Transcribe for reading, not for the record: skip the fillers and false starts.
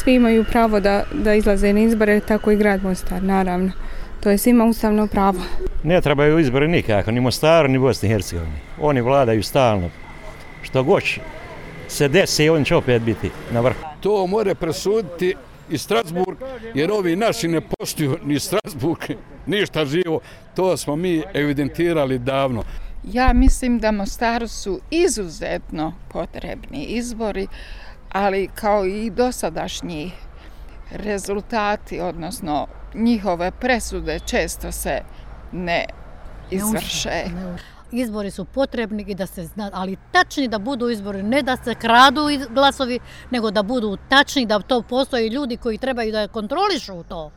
svi imaju pravo da izlaze na izbore, tako i grad Mostar, naravno. To je svima ustavno pravo. Ne trebaju izbori nikako, ni Mostaru, ni Bosni i Hercegovini. Oni vladaju stalno. Što god se desi, on će opet biti na vrhu. To more presuditi i Strasburg, jer ovi naši ne poštuju ni Strasburg, ništa živo. To smo mi evidentirali davno. Ja mislim da Mostaru su izuzetno potrebni izbori, ali kao i dosadašnji rezultati, odnosno njihove presude često se ne izvrše. Izbori su potrebni i da se zna, ali tačni da budu izbori, ne da se kradu glasovi, nego da budu tačni, da to postoje ljudi koji trebaju da kontrolišu to.